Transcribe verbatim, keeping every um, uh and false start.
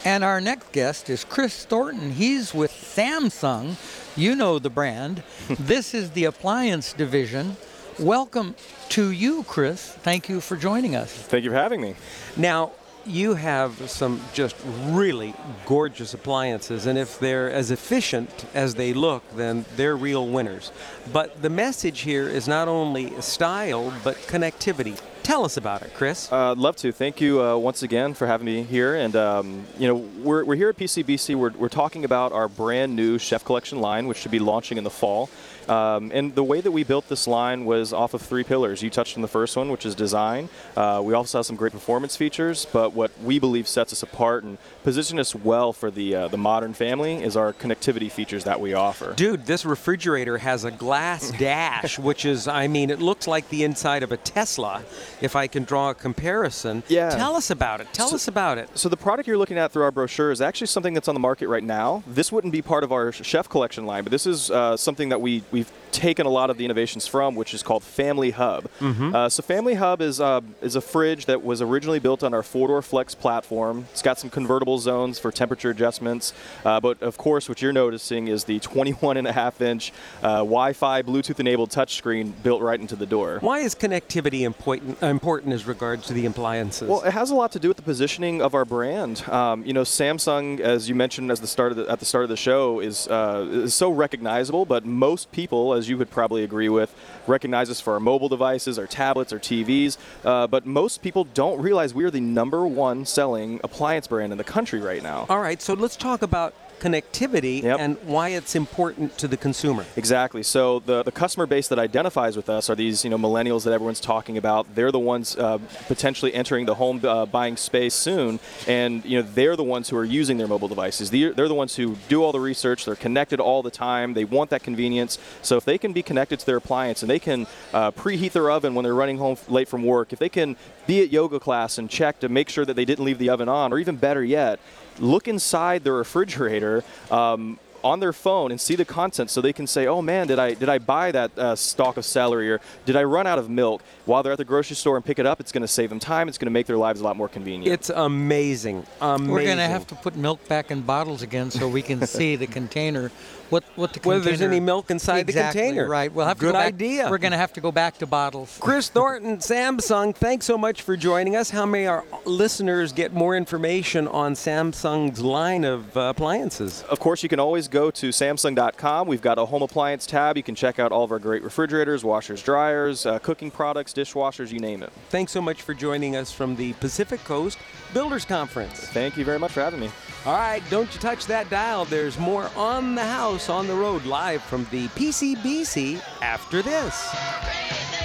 And our next guest is Chris Thornton. He's with Samsung. You know the brand. This is the appliance division. Welcome to you, Chris. Thank you for joining us. Thank you for having me. Now, you have some just really gorgeous appliances, and if they're as efficient as they look, then they're real winners. But the message here is not only style, but connectivity. Tell us about it, Chris. Uh, I'd love to. Thank you uh, once again for having me here. And, um, you know, we're, we're here at P C B C. We're, we're talking about our brand new Chef Collection line, which should be launching in the fall. Um, and the way that we built this line was off of three pillars. You touched on the first one, which is design. Uh, we also have some great performance features, but what we believe sets us apart and positions us well for the uh, the modern family is our connectivity features that we offer. Dude, this refrigerator has a glass dash, which is, I mean, it looks like the inside of a Tesla, if I can draw a comparison. Yeah. Tell us about it. Tell so, us about it. So the product you're looking at through our brochure is actually something that's on the market right now. This wouldn't be part of our Chef Collection line, but this is uh, something that we we've taken a lot of the innovations from, which is called Family Hub. Mm-hmm. Uh, so Family Hub is uh, is a fridge that was originally built on our four-door flex platform. It's got some convertible zones for temperature adjustments, uh, but of course what you're noticing is the twenty-one and a half inch uh, Wi-Fi Bluetooth-enabled touchscreen built right into the door. Why is connectivity important, important as regards to the appliances? Well, it has a lot to do with the positioning of our brand. Um, you know, Samsung, as you mentioned as the start of the, at the start of the show, is, uh, is so recognizable, but most people, as you would probably agree with, recognize us for our mobile devices, our tablets, our T Vs, uh, but most people don't realize we are the number one selling appliance brand in the country right now. All right, so let's talk about connectivity Yep. and why it's important to the consumer. Exactly. So the, the customer base that identifies with us are these, you know, millennials that everyone's talking about. They're the ones uh, potentially entering the home uh, buying space soon, and you know they're the ones who are using their mobile devices. They're, they're the ones who do all the research. They're connected all the time. They want that convenience. So if they can be connected to their appliance and they can uh, preheat their oven when they're running home late from work, if they can be at yoga class and check to make sure that they didn't leave the oven on, or even better yet, look inside the refrigerator um, on their phone and see the content, so they can say, "Oh man, did I did I buy that uh, stalk of celery, or did I run out of milk?" While they're at the grocery store and pick it up, it's going to save them time. It's going to make their lives a lot more convenient. It's amazing. Amazing. We're going to have to put milk back in bottles again so we can see the container. What what the Whether container, there's any milk inside exactly, the container. Right. We'll have to Good go back, idea. We're going to have to go back to bottles. Chris Thornton, Samsung, thanks so much for joining us. How may our listeners get more information on Samsung's line of uh, appliances? Of course, you can always go to Samsung dot com. We've got a home appliance tab. You can check out all of our great refrigerators, washers, dryers, uh, cooking products, dishwashers, you name it. Thanks so much for joining us from the Pacific Coast Builders Conference. Thank you very much for having me. All right, don't you touch that dial. There's more On the House, on the road, live from the P C B C after this.